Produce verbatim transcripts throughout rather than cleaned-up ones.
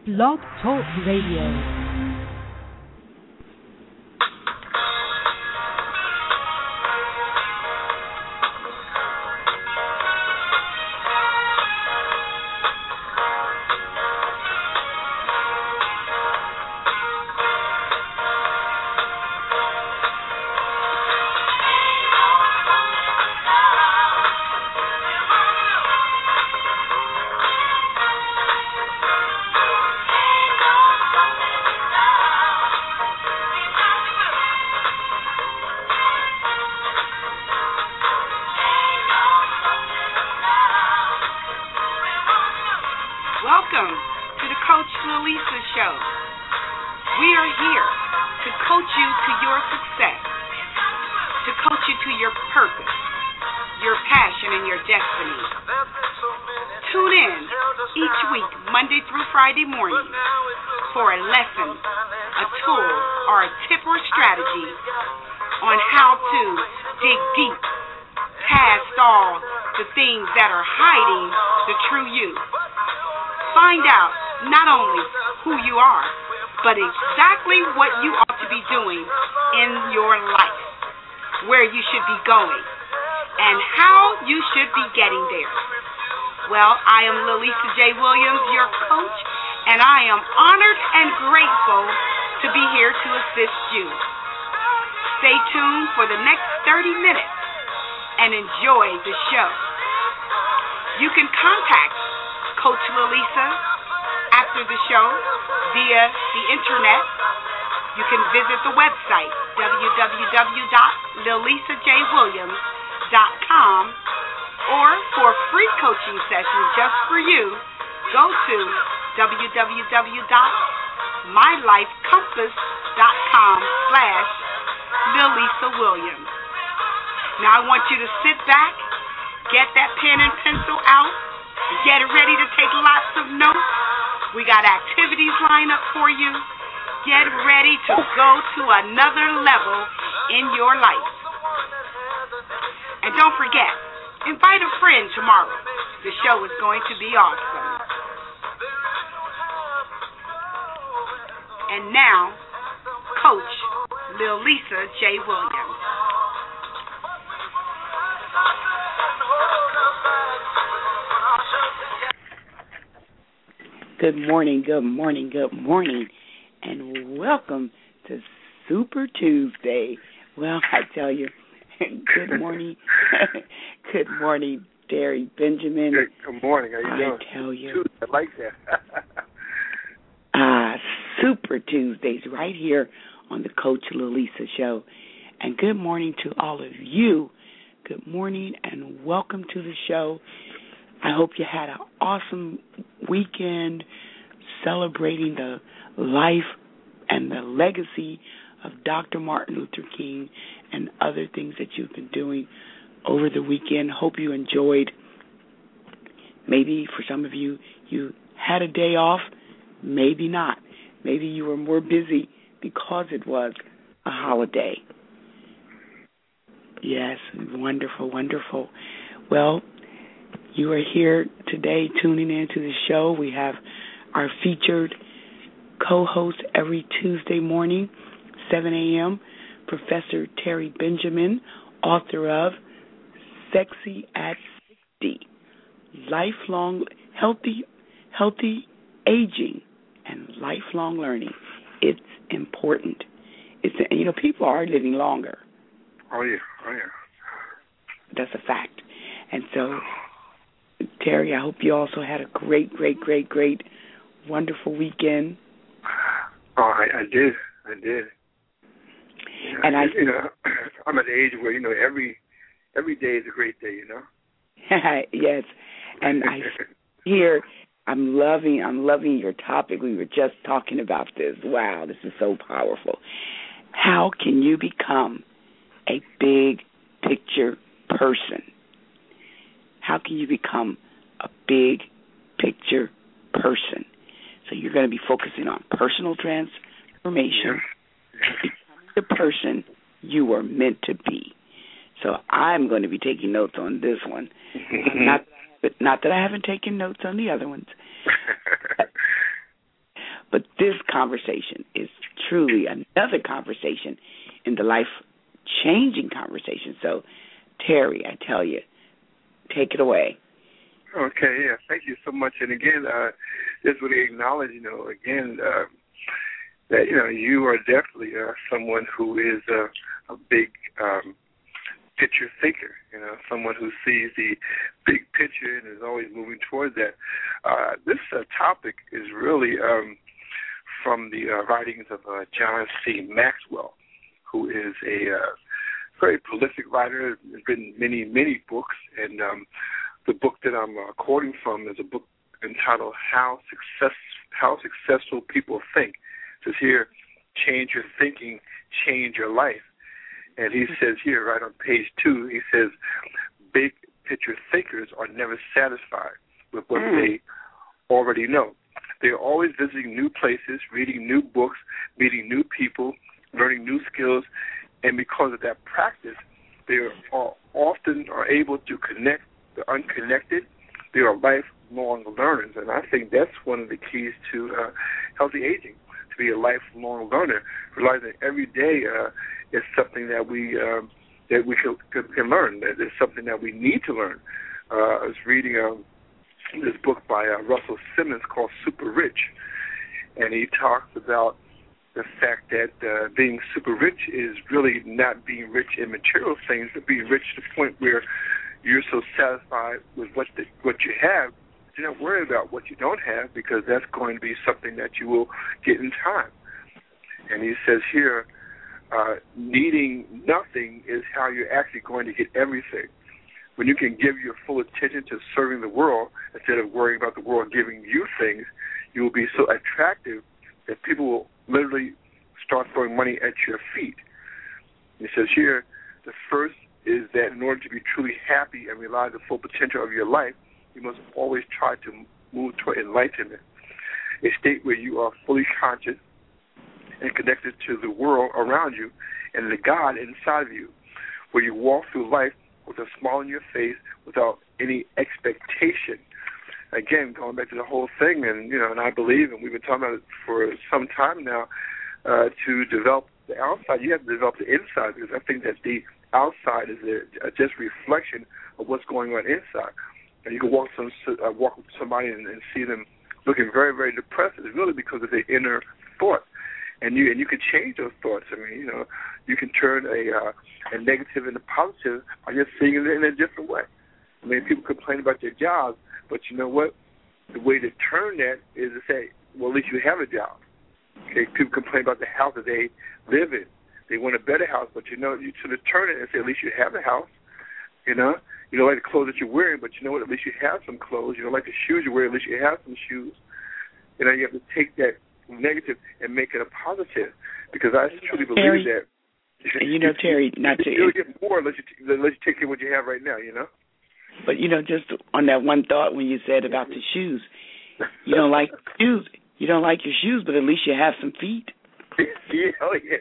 Blog Talk Radio. Good morning, good morning, good morning, and welcome to Super Tuesday. Well, I tell you, good morning, good morning, Terry Benjamin. Good, good morning, how you I doing? tell you. I like that. Ah, Super Tuesdays right here on the Coach Lalisa Show. And good morning to all of you. Good morning and welcome to the show. I hope you had an awesome weekend celebrating the life and the legacy of Doctor Martin Luther King and other things that you've been doing over the weekend. Hope you enjoyed. Maybe for some of you, you had a day off. Maybe not. Maybe you were more busy because it was a holiday. Yes, wonderful, wonderful. Well, you are here today tuning in to the show. We have our featured co-host every Tuesday morning, seven a.m., Professor Terry Benjamin, author of Sexy at sixty, Lifelong Healthy, Healthy Aging and Lifelong Learning. It's important. It's, you know, people are living longer. Oh, yeah, oh, yeah. That's a fact. And so, Terry, I hope you also had a great, great, great, great, wonderful weekend. Oh, I, I did. I did. You know, and I, you know, I'm at the age where, you know, every every day is a great day, you know? Yes. And I hear, I'm loving, I'm loving your topic. We were just talking about this. Wow, this is so powerful. How can you become a big picture person? How can you become a big picture person? So you're going to be focusing on personal transformation, becoming the person you are meant to be. So I'm going to be taking notes on this one. not, but not that I haven't taken notes on the other ones. But this conversation is truly another conversation in the life-changing conversation. So, Terry, I tell you, take it away. Okay, yeah, thank you so much. And again, uh, just really acknowledge, you know, again, uh, that, you know, you are definitely uh, someone who is uh, a big um, picture thinker, you know, someone who sees the big picture and is always moving towards that. Uh, this uh, topic is really um, from the uh, writings of uh, John C. Maxwell, who is a uh, very prolific writer, has written many, many books, and um, the book that I'm uh, quoting from is a book entitled How Success How Successful People Think. It says here, change your thinking, change your life. And he says here, right on page two, he says, big picture thinkers are never satisfied with what mm. they already know. They're always visiting new places, reading new books, meeting new people, learning new skills, and because of that practice, they are often are able to connect the unconnected. They are lifelong learners, and I think that's one of the keys to uh, healthy aging, to be a lifelong learner, realizing every day uh, is something that we um, that we can, can learn, that it's something that we need to learn. Uh, I was reading um, this book by uh, Russell Simmons called Super Rich, and he talks about the fact that uh, being super rich is really not being rich in material things, but being rich to the point where you're so satisfied with what the, what you have, you're not worried about what you don't have, because that's going to be something that you will get in time. And he says here, uh, needing nothing is how you're actually going to get everything. When you can give your full attention to serving the world instead of worrying about the world giving you things, you will be so attractive that people will literally start throwing money at your feet. He says here, the first is that in order to be truly happy and realize the full potential of your life, you must always try to move toward enlightenment, a state where you are fully conscious and connected to the world around you and the God inside of you, where you walk through life with a smile on your face without any expectation. Again, going back to the whole thing, and you know, and I believe, and we've been talking about it for some time now, uh, to develop the outside, you have to develop the inside, because I think that the outside is a, a just reflection of what's going on inside. And you can walk some uh, walk with somebody and, and see them looking very, very depressed. It's really because of their inner thought, and you and you can change those thoughts. I mean, you know, you can turn a uh, a negative into positive by just seeing it in a different way. I mean, people complain about their jobs, but you know what? The way to turn that is to say, well, at least you have a job. Okay, people complain about the house that they live in. They want a better house, but you know, you sort of turn it and say, at least you have a house. You know, you don't like the clothes that you're wearing, but you know what? At least you have some clothes. You don't like the shoes you wear, at least you have some shoes. You know, you have to take that negative and make it a positive, because I truly believe Terry, that. You know, Terry, not to you'll get more unless you unless you take care of what you have right now. You know. But you know, just on that one thought when you said about the shoes, you don't like shoes. You don't like your shoes, but at least you have some feet. Yeah, oh yeah.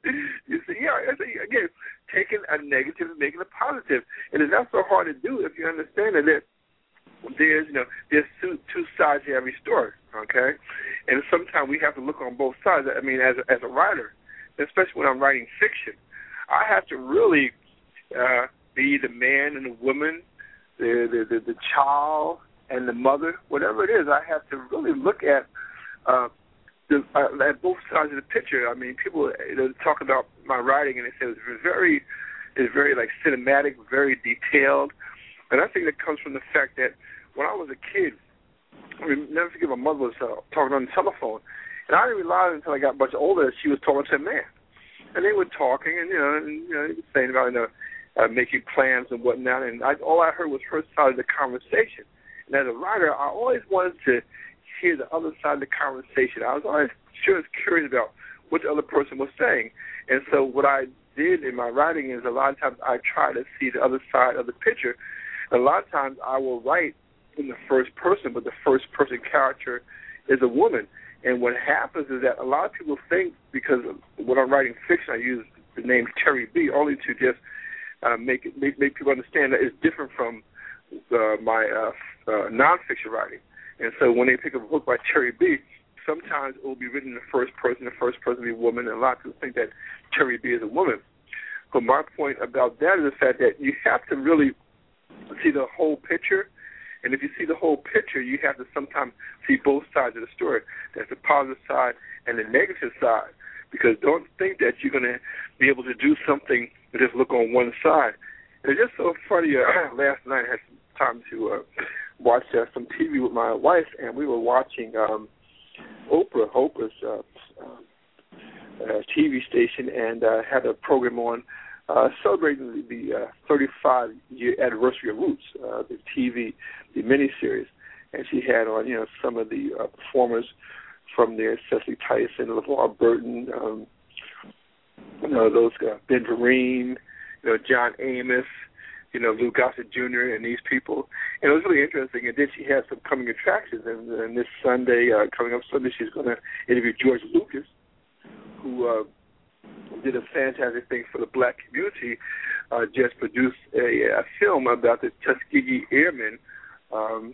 You see, yeah, I see, again, taking a negative and making a positive, and it's not so hard to do if you understand that there's, there's you know, there's two, two sides to every story, okay? And sometimes we have to look on both sides. I mean, as a, as a writer, especially when I'm writing fiction, I have to really uh, be the man and the woman, the, the the the child and the mother, whatever it is. I have to really look at. Uh, The, uh, at both sides of the picture. I mean, people you know, talk about my writing, and they say it's very, it's very like cinematic, very detailed. And I think that comes from the fact that when I was a kid, I mean, never forget my mother was uh, talking on the telephone, and I didn't realize until I got much older that she was talking to a man. And they were talking, and you know, and, you know, they were saying about you know, uh, making plans and whatnot. And I, all I heard was her side of the conversation. And as a writer, I always wanted to hear the other side of the conversation. I was always sure curious about what the other person was saying. And so what I did in my writing is a lot of times I try to see the other side of the picture. A lot of times I will write in the first person, but the first person character is a woman. And what happens is that a lot of people think, because when I'm writing fiction, I use the name Terry B. only to just uh, make, it, make make people understand that it's different from uh, my uh, uh, nonfiction writing. And so when they pick up a book by Terry B., sometimes it will be written in the first person, the first person will be a woman, and a lot of people think that Terry B is a woman. But my point about that is the fact that you have to really see the whole picture. And if you see the whole picture, you have to sometimes see both sides of the story. There's the positive side and the negative side. Because don't think that you're going to be able to do something and just look on one side. And it's just so funny. Uh, last night I had some time to uh, watch uh, some T V with my wife, and we were watching um, Oprah, Oprah's uh, uh, uh, T V station, and uh, had a program on uh, celebrating the, the uh, thirty-five year anniversary of Roots, uh, the T V, the miniseries. And she had on, you know, some of the uh, performers from there, Cecily Tyson, LeVar Burton, um, you know, those uh, Ben Vereen, you know, John Amos, you know, Lou Gossett Junior and these people. And it was really interesting. And then she had some coming attractions. And, and this Sunday, uh, coming up Sunday, she's going to interview George Lucas, who uh, did a fantastic thing for the black community, uh, just produced a, a film about the Tuskegee Airmen, um,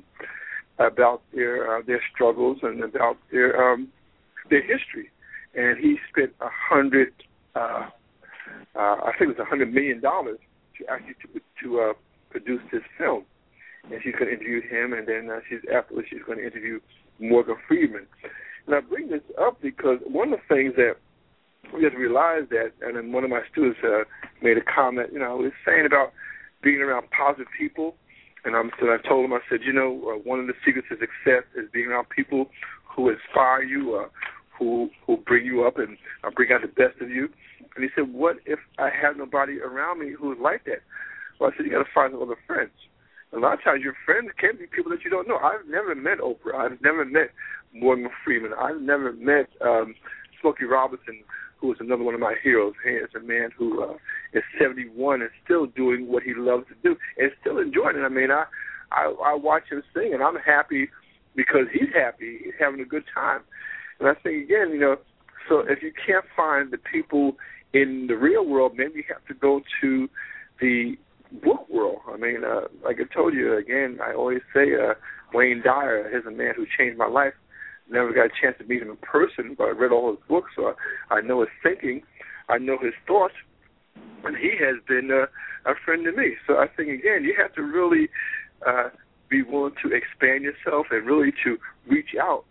about their uh, their struggles and about their um, their history. And he spent a hundred, uh, uh, I think it was a hundred million dollars to actually to, to uh, produce this film. And she's going to interview him, and then uh, she's afterwards she's going to interview Morgan Freeman. And I bring this up because one of the things that we have to realize that, and then one of my students uh, made a comment, you know, was saying about being around positive people. And I'm, so I told him, I said, you know, uh, one of the secrets of success is being around people who inspire you, uh, who who bring you up and uh, bring out the best of you. And he said, what if I have nobody around me who is like that? Well, I said, you got to find some other friends. A lot of times your friends can be people that you don't know. I've never met Oprah. I've never met Morgan Freeman. I've never met um, Smokey Robinson, who is another one of my heroes. He is a man who uh, is seventy-one and still doing what he loves to do and still enjoying it. I mean, I, I I watch him sing, and I'm happy because he's happy. He's having a good time. And I think, again, you know, so if you can't find the people in the real world, maybe you have to go to the book world. I mean, uh, like I told you, again, I always say uh, Wayne Dyer is a man who changed my life. Never got a chance to meet him in person, but I read all his books, so I, I know his thinking, I know his thoughts, and he has been uh, a friend to me. So I think, again, you have to really uh, be willing to expand yourself and really to reach out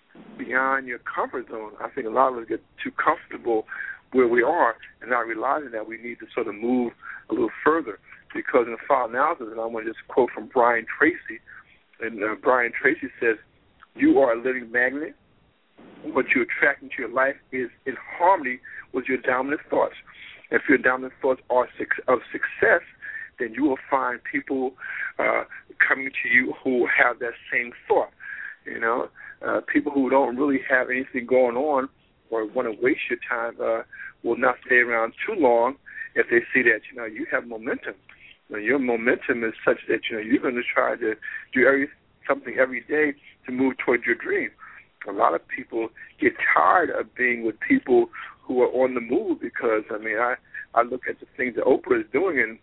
beyond your comfort zone. I think a lot of us get too comfortable where we are and not realizing that we need to sort of move a little further. Because in the final analysis, and I want to just quote from Brian Tracy, and uh, Brian Tracy says, you are a living magnet. What you attract into your life is in harmony with your dominant thoughts. If your dominant thoughts are of success, then you will find people uh, coming to you who have that same thought. You know, uh, people who don't really have anything going on or want to waste your time uh, will not stay around too long if they see that, you know, you have momentum. You know, your momentum is such that, you know, you're going to try to do every, something every day to move towards your dream. A lot of people get tired of being with people who are on the move because, I mean, I, I look at the things that Oprah is doing and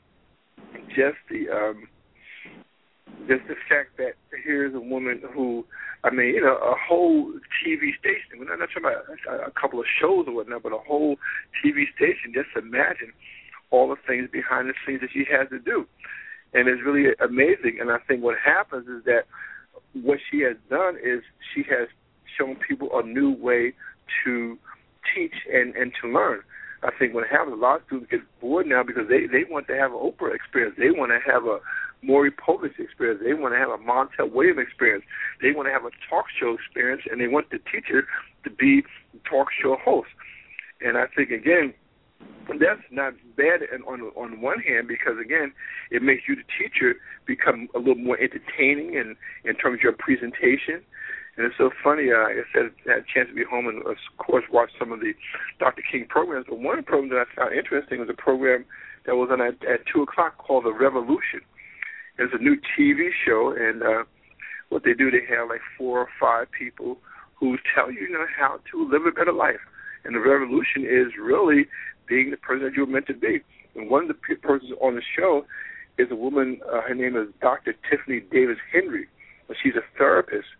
just the um, just the fact that here's a woman who, I mean, you know, a whole T V station. We're not, not talking about a, a couple of shows or whatnot, but a whole T V station. Just imagine all the things behind the scenes that she has to do. And it's really amazing. And I think what happens is that what she has done is she has shown people a new way to teach and, and to learn. I think what happens, a lot of students get bored now because they, they want to have an Oprah experience. They want to have a Maury Povich experience. They want to have a Montel Williams experience. They want to have a talk show experience, and they want the teacher to be the talk show host. And I think, again, that's not bad on on one hand because, again, it makes you, the teacher, become a little more entertaining in, in terms of your presentation. And it's so funny, uh, like I said, I had a chance to be home and, of course, watch some of the Doctor King programs. But one of the programs that I found interesting was a program that was on at, at two o'clock called The Revolution. It's a new T V show, and uh, what they do, they have like four or five people who tell you, you know, how to live a better life. And the revolution is really being the person that you're meant to be. And one of the persons on the show is a woman, uh, her name is Doctor Tiffany Davis Henry. She's a therapist.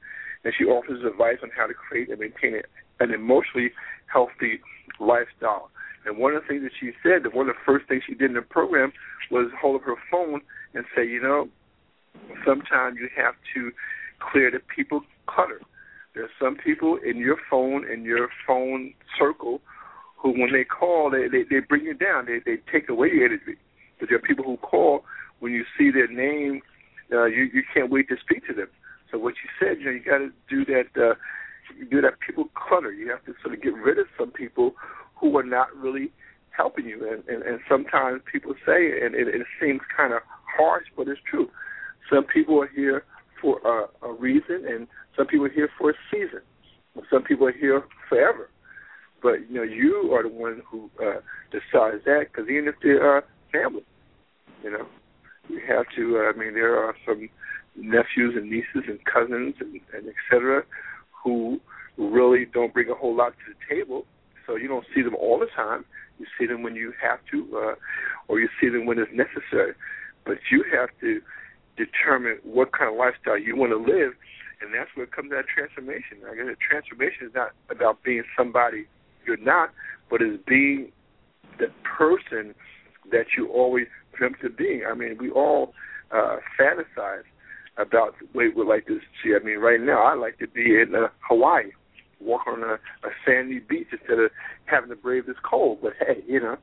and she offers advice on how to create and maintain an emotionally healthy lifestyle. And one of the things that she said, that one of the first things she did in the program was hold up her phone and say, you know, sometimes you have to clear the people clutter. There are some people in your phone, in your phone circle, who when they call, they, they, they bring you down. They, they take away your energy. But there are people who call, when you see their name, uh, you, you can't wait to speak to them. So what you said, you know, you got to do that, uh, do that people clutter. You have to sort of get rid of some people who are not really helping you. And, and, and sometimes people say, and it, it seems kind of harsh, but it's true. Some people are here for a, a reason, and some people are here for a season. Some people are here forever. But, you know, you are the one who uh, decides that, because even if they're uh, family, you know, you have to, uh, I mean, there are some nephews and nieces and cousins and, and et cetera who really don't bring a whole lot to the table. So you don't see them all the time. You see them when you have to, uh, or you see them when it's necessary. But you have to determine what kind of lifestyle you want to live, and that's where it comes to that transformation. I guess the transformation is not about being somebody you're not, but it's being the person that you always dreamt of being. I mean, we all uh, fantasize about the way we like to see. I mean, right now, I like to be in uh, Hawaii, walk on a, a sandy beach instead of having to brave this cold. But, hey, you know,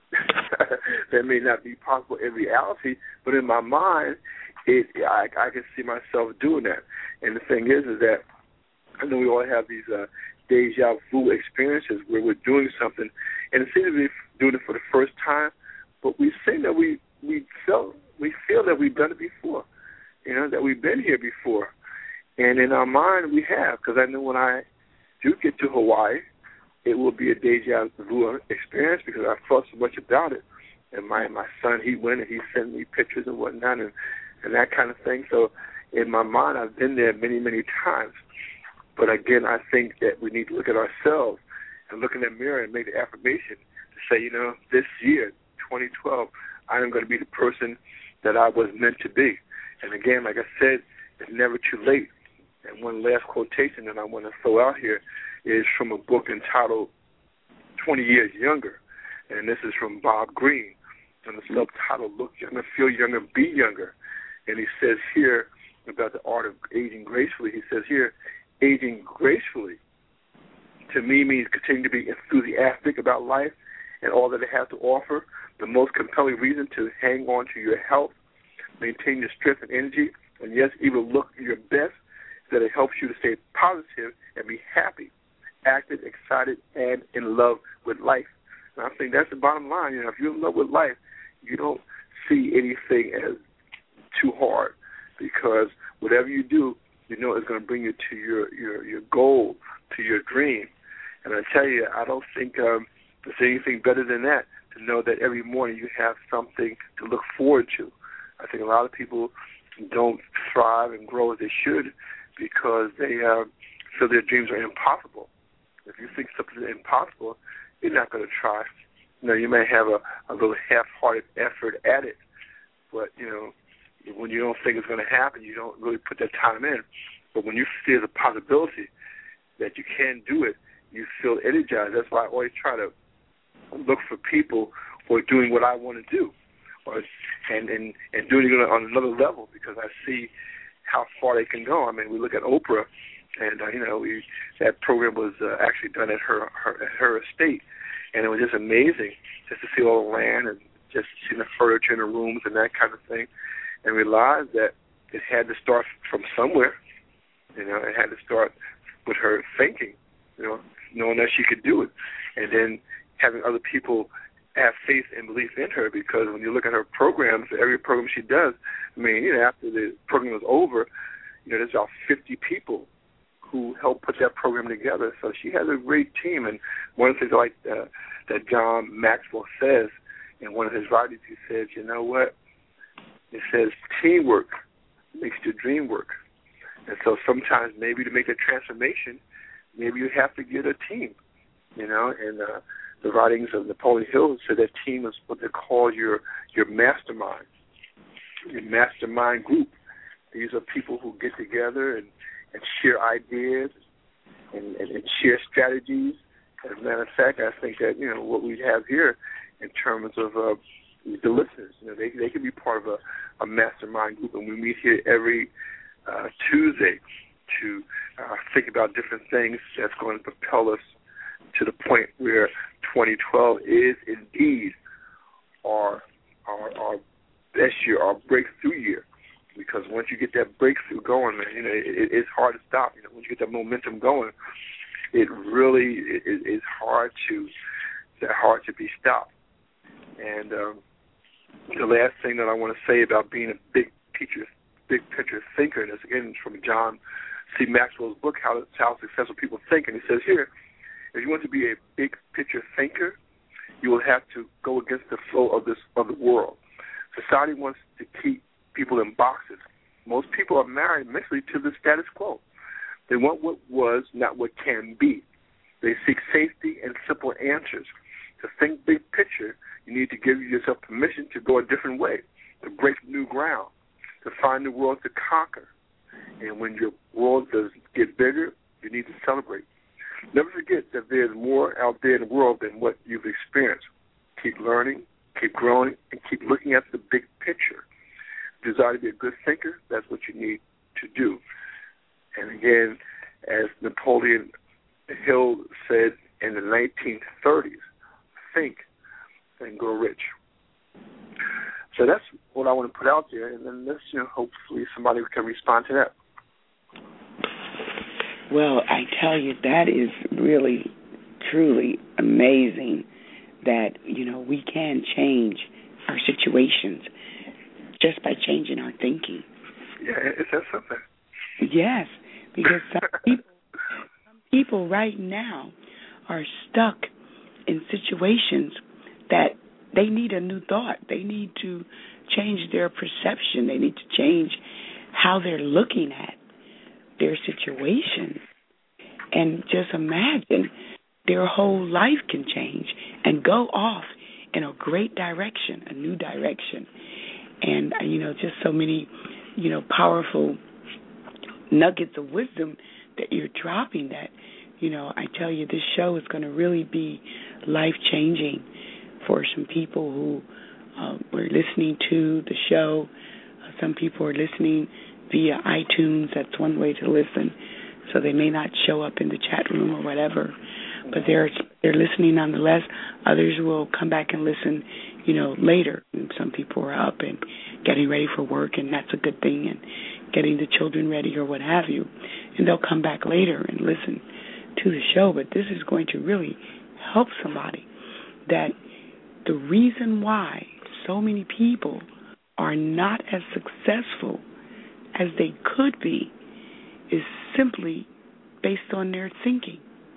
that may not be possible in reality, but in my mind, it I, I can see myself doing that. And the thing is, is that I know we all have these uh, deja vu experiences where we're doing something, and it seems to be doing it for the first time, but we say that we we feel we feel that we've done it before, you know, that we've been here before, and in our mind we have, because I know when I do get to Hawaii, it will be a deja vu experience because I thought so much about it, and my my son, he went and he sent me pictures and whatnot and and that kind of thing. So in my mind, I've been there many many times. But again, I think that we need to look at ourselves and look in the mirror and make the affirmation to say, you know, this year, twenty twelve, I am going to be the person that I was meant to be. And again, like I said, it's never too late. And one last quotation that I want to throw out here is from a book entitled twenty years Younger. And this is from Bob Greene. And the subtitle, Look Younger, Feel Younger, Be Younger. And he says here about the art of aging gracefully, he says here, aging gracefully, to me, means continuing to be enthusiastic about life and all that it has to offer. The most compelling reason to hang on to your health, maintain your strength and energy, and yes, even look your best, is that it helps you to stay positive and be happy, active, excited, and in love with life. And I think that's the bottom line. You know, if you're in love with life, you don't see anything as too hard, because whatever you do, you know it's going to bring you to your, your, your goal, to your dream. And I tell you, I don't think um, there's anything better than that, to know that every morning you have something to look forward to. I think a lot of people don't thrive and grow as they should because they uh, feel their dreams are impossible. If you think something is impossible, you're not going to try. You know, you may have a, a little half-hearted effort at it, but, you know, when you don't think it's going to happen, you don't really put that time in. But when you see there's a possibility that you can do it, you feel energized. That's why I always try to look for people who are doing what I want to do, or and, and, and doing it on another level, because I see how far they can go. I mean, we look at Oprah, and, uh, you know, we, that program was uh, actually done at her, her at her estate, and it was just amazing just to see all the land and just see the furniture in the rooms and that kind of thing, and realize that it had to start from somewhere. You know, it had to start with her thinking, you know, knowing that she could do it, and then having other people have faith and belief in her, because when you look at her programs, every program she does, I mean, you know, after the program was over, you know, there's about fifty people who helped put that program together. So she has a great team, and one of the things I like uh, that John Maxwell says in one of his writings, he says, you know what, it says teamwork makes the dream work. And so sometimes maybe to make a transformation, maybe you have to get a team, you know, and uh, the writings of Napoleon Hill said that team is what they call your your mastermind, your mastermind group. These are people who get together and, and share ideas and, and, and share strategies. As a matter of fact, I think that, you know, what we have here in terms of uh, the listeners, you know, they they can be part of a, a mastermind group, and we meet here every uh, Tuesday to uh, think about different things that's going to propel us to the point where twenty twelve is indeed our our, our best year, our breakthrough year. Because once you get that breakthrough going, man, you know, it, it's hard to stop. You know, once you get that momentum going, it really is, is hard to it's hard to be stopped. And um, the last thing that I want to say about being a big picture, big picture thinker, and this again is from John C. Maxwell's book, How, How Successful People Think, and he says here, if you want to be a big picture thinker, you will have to go against the flow of this of the world. Society wants to keep people in boxes. Most people are married mentally to the status quo. They want what was, not what can be. They seek safety and simple answers. To think big picture, you need to give yourself permission to go a different way, to break new ground, to find the world to conquer. And when your world does get bigger, you need to celebrate. Never forget that there's more out there in the world than what you've experienced. Keep learning, keep growing, and keep looking at the big picture. Desire to be a good thinker, that's what you need to do. And again, as Napoleon Hill said in the nineteen thirties, think and grow rich. So that's what I want to put out there, and then let's, you know, hopefully somebody can respond to that. Well, I tell you, that is really, truly amazing that, you know, we can change our situations just by changing our thinking. Yeah, it says something. Yes, because some people, some people right now are stuck in situations that they need a new thought. They need to change their perception. They need to change how they're looking at their situation. And just imagine their whole life can change and go off in a great direction, a new direction. And, you know, just so many, you know, powerful nuggets of wisdom that you're dropping that, you know, I tell you, this show is going to really be life-changing for some people who uh, were listening to the show. Uh, some people are listening via iTunes. That's one way to listen. So they may not show up in the chat room or whatever, but they're they're listening nonetheless. Others will come back and listen, you know, later. And some people are up and getting ready for work, and that's a good thing, and getting the children ready or what have you. And they'll come back later and listen to the show. But this is going to really help somebody, that the reason why so many people are not as successful as they could be is simply based on their thinking.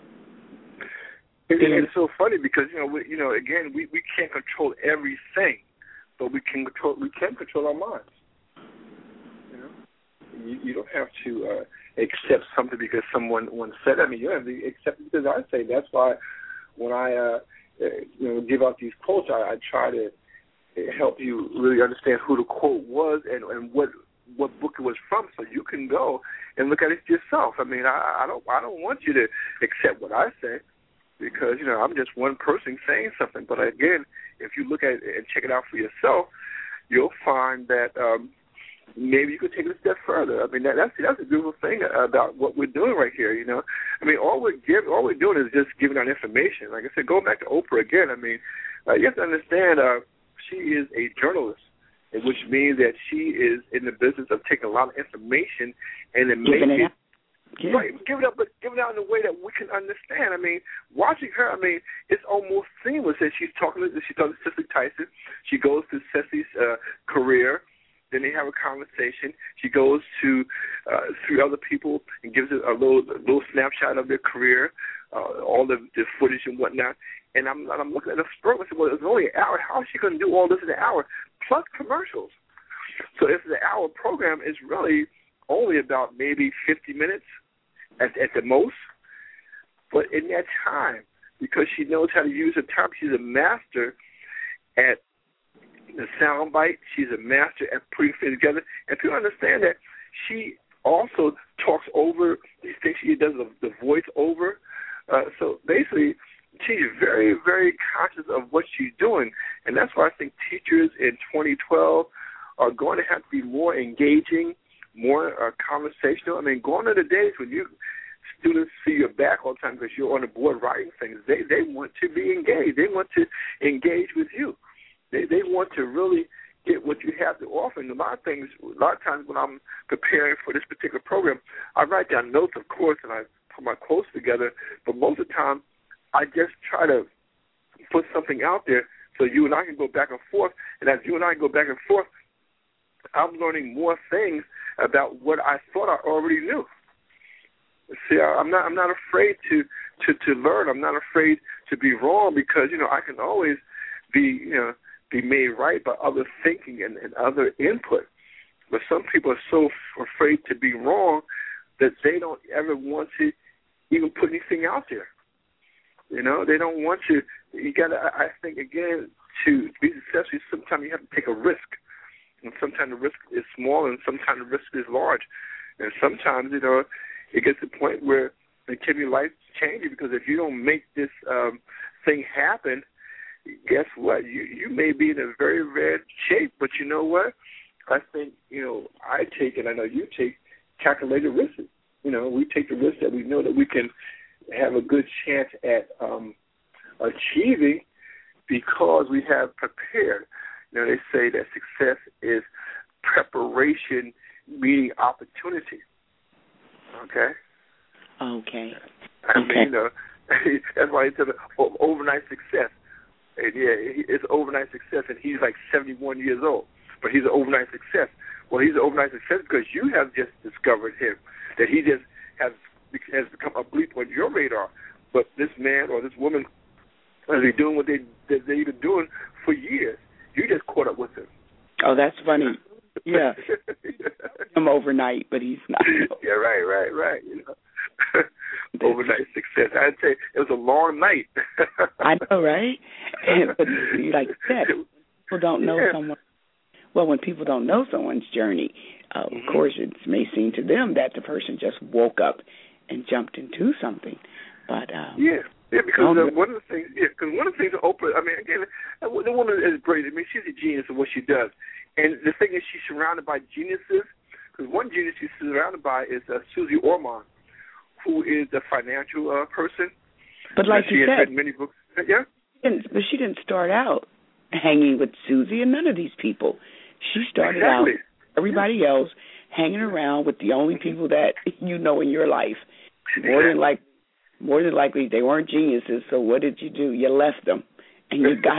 It, it's so funny because, you know, we, you know, again, we, we can't control everything, but we can control we can control our minds. You know, you, you don't have to uh, accept something because someone once said. I mean, you have to accept it because I say. That's why when I uh, you know give out these quotes, I, I try to help you really understand who the quote was and, and what what book it was from, so you can go and look at it yourself. I mean, I, I don't I don't want you to accept what I say, because, you know, I'm just one person saying something. But again, if you look at it and check it out for yourself, you'll find that um, maybe you could take it a step further. I mean, that, that's that's a beautiful thing about what we're doing right here. You know, I mean, all we're give, all we're doing is just giving out information. Like I said, going back to Oprah again. I mean, uh, you have to understand, uh, she is a journalist, which means that she is in the business of taking a lot of information and then making it. Yeah. Right, give it up, but give it out in a way that we can understand. I mean, watching her, I mean, it's almost seamless. That she's talking to she's talking to Cicely Tyson. She goes to Cicely's uh, career. Then they have a conversation. She goes to uh, three other people and gives it a little a little snapshot of their career, uh, all the, the footage and whatnot. And I'm I'm looking at the sperm and said, well, it's only an hour. How is she going to do all this in an hour plus commercials? So if the hour program is really only about maybe fifty minutes at, at the most, but in that time, because she knows how to use her time, she's a master at the sound bite. She's a master at putting things together. And people understand that she also talks over. He thinks he does the, the voice over. Uh, so basically, she's very, very conscious of what she's doing, and that's why I think teachers in twenty twelve are going to have to be more engaging, more uh, conversational. I mean, gone are the days when you students see your back all the time because you're on the board writing things. They they want to be engaged. They want to engage with you. They they want to really get what you have to offer. And a lot of things, a lot of times when I'm preparing for this particular program, I write down notes, of course, and I put my quotes together. But most of the time, I just try to put something out there so you and I can go back and forth. And as you and I go back and forth, I'm learning more things about what I thought I already knew. See, I'm not I'm not afraid to, to, to learn. I'm not afraid to be wrong because, you know, I can always be, you know, be made right by other thinking and, and other input. But some people are so afraid to be wrong that they don't ever want to even put anything out there. You know, they don't want to. You got to, I think, again, to be successful, sometimes you have to take a risk. And sometimes the risk is small and sometimes the risk is large. And sometimes, you know, it gets to the point where it can be life changing because if you don't make this um, thing happen, guess what? You you may be in a very bad shape, but you know what? I think, you know, I take, and I know you take, calculated risks. You know, we take the risk that we know that we can have a good chance at um, achieving because we have prepared. You know, they say that success is preparation meeting opportunity. Okay? Okay. I okay. mean, you know, that's why it's an overnight success. And yeah, it's overnight success, and he's like seventy-one years old, but he's an overnight success. Well, he's an overnight success because you have just discovered him, that he just has has become a bleep on your radar. But this man or this woman, are they doing what they that they've been doing for years? You just caught up with him. Oh, that's funny. Yeah, I'm overnight, but he's not. Yeah, right, right, right. You know. Overnight success. I'd say it was a long night. I know, right? And, but like you said, people don't know yeah. someone. Well, when people don't know someone's journey, uh, mm-hmm. of course, it may seem to them that the person just woke up and jumped into something. But um, yeah, yeah, because uh, one of the things, yeah, because one of the things that Oprah, I mean, again, the woman is great. I mean, she's a genius in what she does, and the thing is, she's surrounded by geniuses. Because one genius she's surrounded by is uh, Susie Orman, who is a financial uh, person. But like she you has said, written many books. Yeah, but she didn't start out hanging with Susie and none of these people. She started exactly. out everybody yeah. else hanging around with the only people that you know in your life. More exactly. than like, more than likely, they weren't geniuses. So what did you do? You left them, and you got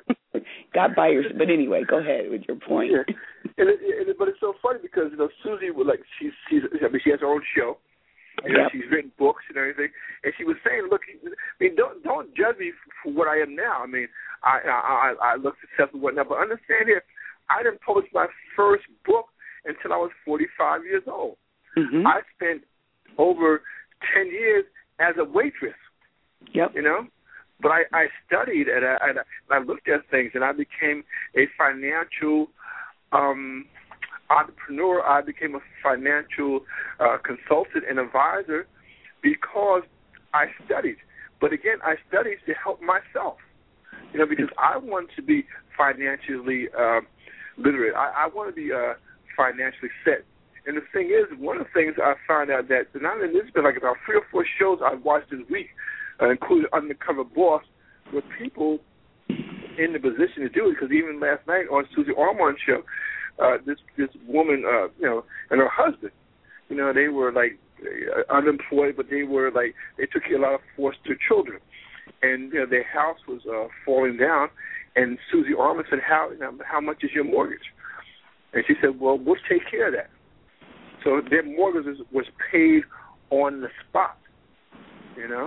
got by yourself. But anyway, go ahead with your point. Yeah. And it, and it, but it's so funny because you know Susie would like she's she's I mean she has her own show. You know, yep. She's written books and everything, and she was saying, "Look, I mean, don't don't judge me for what I am now. I mean, I I, I look successful, and whatnot, but understand here, I didn't publish my first book until I was forty-five years old. Mm-hmm. I spent over ten years as a waitress. Yep. You know, but I, I studied and I, and I looked at things, and I became a financial um, entrepreneur. I became a financial uh, consultant and advisor because I studied. But again, I studied to help myself. You know, because I want to be financially uh, literate. I, I want to be uh, financially set. And the thing is, one of the things I found out that not in this, but like about three or four shows I've watched this week, uh, including Undercover Boss, with people in the position to do it. Because even last night on Susie Orman's show, uh, this this woman, uh, you know, and her husband, you know, they were like uh, unemployed, but they were like they took care of a lot of foster children, and you know, their house was uh, falling down. And Susie Orman said, "How you know, how much is your mortgage?" And she said, "Well, we'll take care of that." So their mortgage was paid on the spot, you know.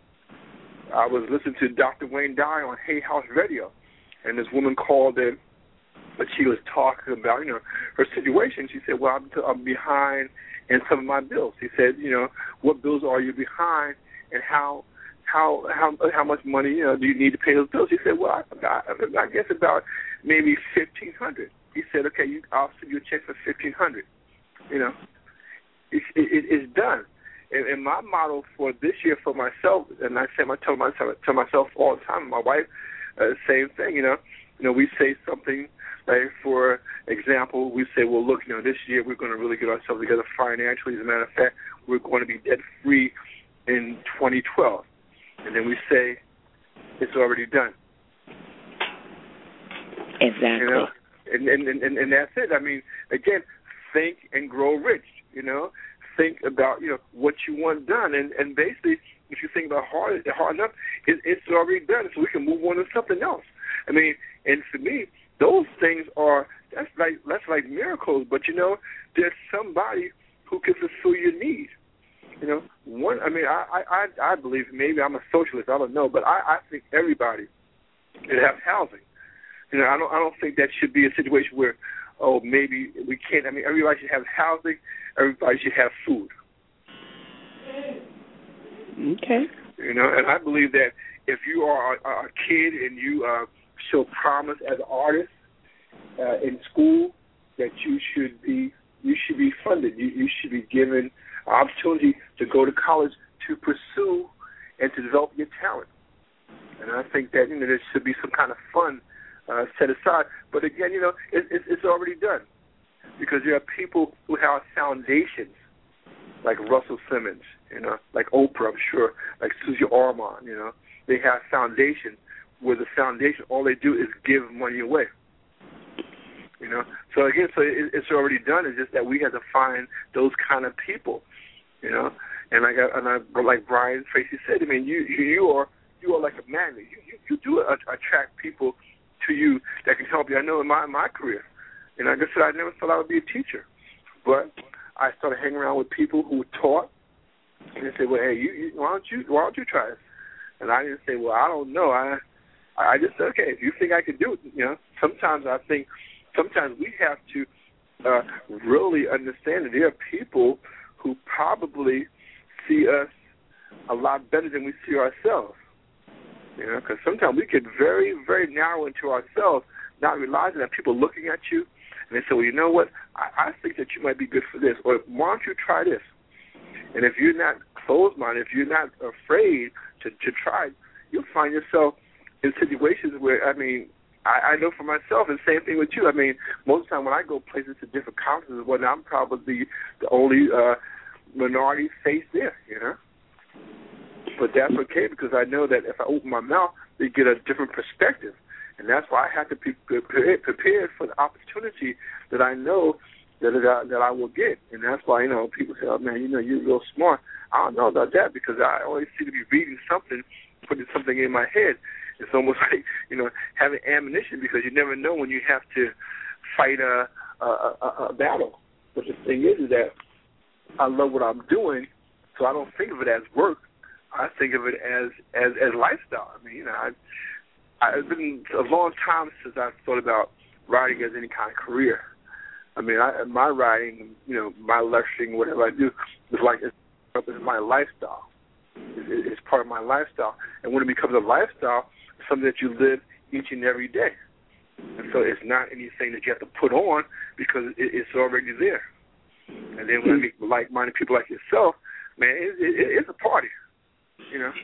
I was listening to Doctor Wayne Dyer on Hay House Radio, and this woman called in, but she was talking about, you know, her situation. She said, well, I'm, I'm behind in some of my bills. He said, you know, what bills are you behind, and how how how how much money, you know, do you need to pay those bills? He said, well, I, I, I guess about maybe fifteen hundred dollars. He said, okay, you, I'll send you a check for fifteen hundred dollars. You know, it's, it, it's done. And, and my motto for this year for myself, and I say I tell myself tell myself all the time, my wife, uh, same thing. You know, you know, we say something like, for example, we say, well, look, you know, this year we're going to really get ourselves together financially. As a matter of fact, we're going to be debt free in twenty twelve, and then we say it's already done. Exactly. You know, and and, and and that's it. I mean, again, think and grow rich. You know, think about, you know, what you want done, and and basically, if you think about hard hard enough, it, it's already done, so we can move on to something else. I mean, and for me, those things are that's like that's like miracles. But you know, there's somebody who can fulfill your need. You know, one. I mean, I I I believe, maybe I'm a socialist. I don't know, but I I think everybody should have housing. You know, I don't I don't think that should be a situation where, oh, maybe we can't. I mean, everybody should have housing. Everybody should have food. Okay. You know, and I believe that if you are a, a kid and you uh, show promise as an artist uh, in school, that you should be you should be funded. You, you should be given opportunity to go to college to pursue and to develop your talent. And I think that, you know, there should be some kind of fund uh, set aside. But again, you know, it, it, it's already done, because there are people who have foundations, like Russell Simmons, you know, like Oprah, I'm sure, like Susie Orman, you know. They have foundations where the foundation, all they do is give money away. You know, so again, so it, it's already done. It's just that we have to find those kind of people, you know. And like I, and I, like Brian Tracy said, I mean, you you are you are like a magnet. You you, you do attract people to you that can help you. I know in my in my career, and like I said, I never thought I would be a teacher, but I started hanging around with people who taught, and they said, well, hey, you, you why don't you why don't you try this? And I didn't say, well, I don't know. I I just said, okay, if you think I can do it, you know. Sometimes I think. Sometimes we have to uh, really understand that there are people who probably see us a lot better than we see ourselves. You know, because sometimes we get very, very narrow into ourselves, not realizing that people are looking at you, and they say, well, you know what, I, I think that you might be good for this, or why don't you try this? And if you're not closed-minded, if you're not afraid to, to try, you'll find yourself in situations where, I mean, I, I know for myself, and same thing with you. I mean, most of the time when I go places to different conferences, well, I'm probably the only uh, minority face there, you know. But that's okay, because I know that if I open my mouth, they get a different perspective. And that's why I have to be prepared, prepared for the opportunity that I know that I, that I will get. And that's why, you know, people say, oh, man, you know, you're real smart. I don't know about that, because I always seem to be reading something, putting something in my head. It's almost like, you know, having ammunition, because you never know when you have to fight a, a, a, a battle. But the thing is, is that I love what I'm doing, so I don't think of it as work. I think of it as, as, as lifestyle. I mean, you know, I, I, it's been a long time since I've thought about writing as any kind of career. I mean, I, my writing, you know, my lecturing, whatever I do, is like it's, it's my lifestyle. It's, it's part of my lifestyle. And when it becomes a lifestyle, something that you live each and every day. And so it's not anything that you have to put on, because it, it's already there. And then when I meet like-minded people like yourself, man, it, it, it's a party, you know.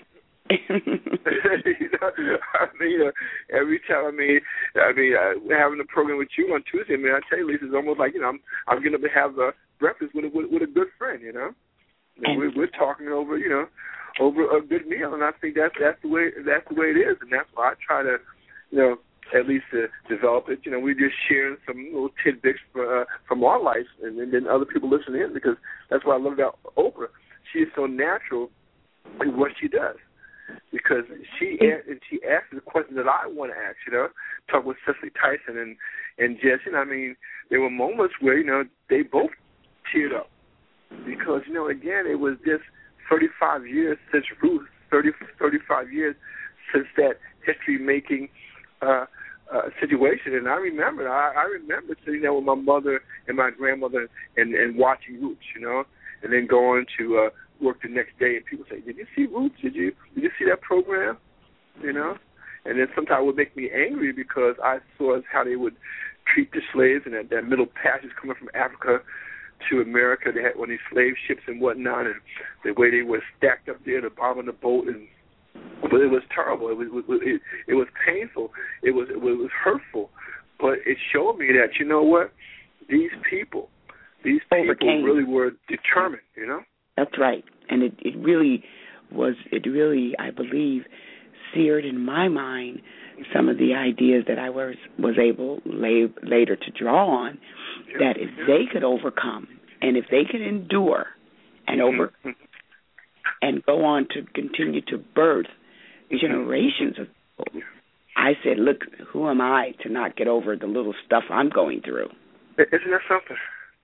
you know, I mean, you know, every time, I mean, I mean, uh, having a program with you on Tuesday, I mean, I tell you, Lisa, it's almost like, you know, I'm, I'm getting up to have a breakfast with a, with, with a good friend, you know. And we're, we're talking over, you know, over a good meal, and I think that's that's the way that's the way it is, and that's why I try to, you know, at least uh, develop it. You know, we're just sharing some little tidbits for, uh, from our life, and, and then other people listen in, because that's what I love about Oprah. She is so natural in what she does, because she and she asks the questions that I want to ask. You know, talk with Cicely Tyson and and Jess. You know, I mean, there were moments where, you know, they both teared up, because, you know, again, it was just thirty-five years since Ruth, thirty, thirty-five years since that history-making uh, uh, situation. And I remember, I, I remember sitting there with my mother and my grandmother and, and watching Roots, you know, and then going to uh, work the next day, and people say, did you see Roots? Did you, did you see that program? You know? And then sometimes it would make me angry, because I saw how they would treat the slaves, and that, that Middle Passage coming from Africa to America. They had one of these slave ships and whatnot, and the way they were stacked up there at the bottom of the boat, and but it was terrible. It was it, it was painful. It was it was hurtful, but it showed me that, you know what, these people, these people Overcame. really were determined. You know. That's right, and it it really was. It really, I believe, seared in my mind some of the ideas that I was was able lay, later to draw on. Yeah. That if yeah. they could overcome, and if they could endure, and over, Mm-hmm. and go on to continue to birth generations of people. I said, look, who am I to not get over the little stuff I'm going through? Isn't that something?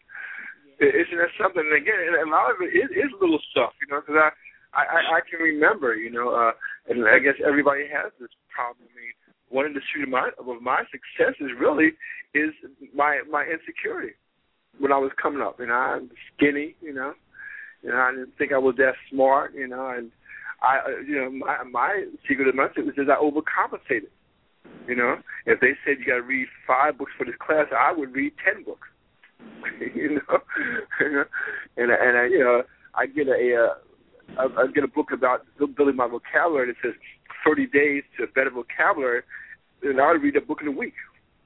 Isn't that something? And again, and a lot of it is, is little stuff, you know, because I, I, I can remember, you know, uh, and I guess everybody has this problem. I mean, one of the street of my, of my successes really is my my insecurity when I was coming up. You know, I'm skinny, you know, you know, I didn't think I was that smart, you know, and I, you know, my my secret of my success is I overcompensated. You know, if they said you got to read five books for this class, I would read ten books. you know, and and I, you know, I get a, a I get a book about building my vocabulary that says thirty days to better vocabulary, and I would read that book in a week.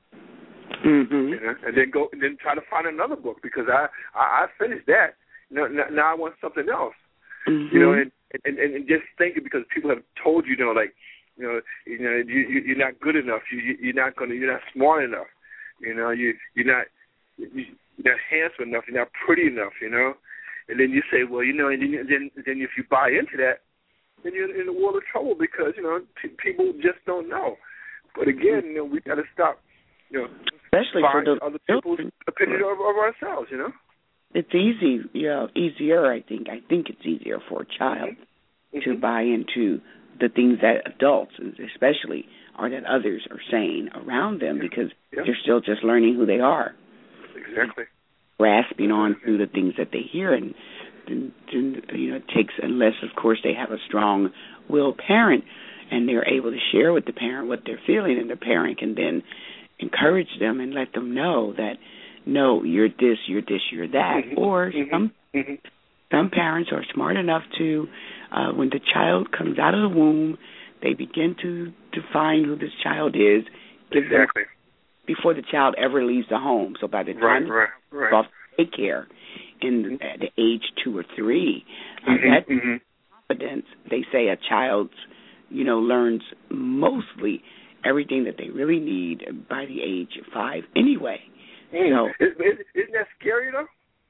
Mm-hmm. You know, and then go and then try to find another book because I I, I finished that. You know, now I want something else. Mm-hmm. You know, and, and and just thinking because people have told you, you know, like. You know, you know, you, you're not good enough. You, you're not gonna. You're not smart enough. You know, you, you're not. You're not handsome enough. You're not pretty enough. You know, and then you say, well, you know, and then, then, then if you buy into that, then you're in a world of trouble because you know p- people just don't know. But again, you know, we got to stop. You know, especially for the other people's opinion of, of ourselves. You know, it's easy. You know, easier. I think. I think it's easier for a child mm-hmm. to buy into the things that adults, especially, or that others are saying around them yeah. because yeah. they're still just learning who they are. Exactly. Grasping on through the things that they hear, and, and, and you know, it takes, unless, of course, they have a strong-willed parent and they're able to share with the parent what they're feeling, and the parent can then encourage them and let them know that, no, you're this, you're this, you're that. Mm-hmm. Or mm-hmm. some mm-hmm. some parents are smart enough to, uh, when the child comes out of the womb, they begin to define who this child is. Give exactly. them before the child ever leaves the home. So by the time right, right, right. off daycare in mm-hmm. at the age two or three, uh, mm-hmm. that mm-hmm. confidence, they say a child, you know, learns mostly everything that they really need by the age of five anyway. Mm. So, isn't, isn't that scary though?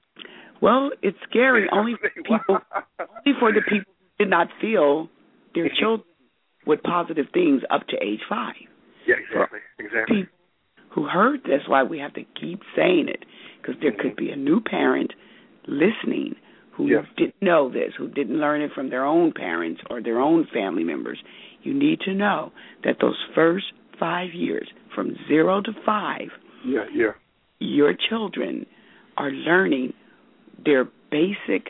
Well, it's scary only for people, only for the people who did not feel their children with positive things up to age five. Yeah, exactly, exactly. People who heard that's why we have to keep saying it, because there mm-hmm. could be a new parent listening who yeah. didn't know this, who didn't learn it from their own parents or their own family members. You need to know that those first five years, from zero to five, yeah, yeah. your children are learning their basic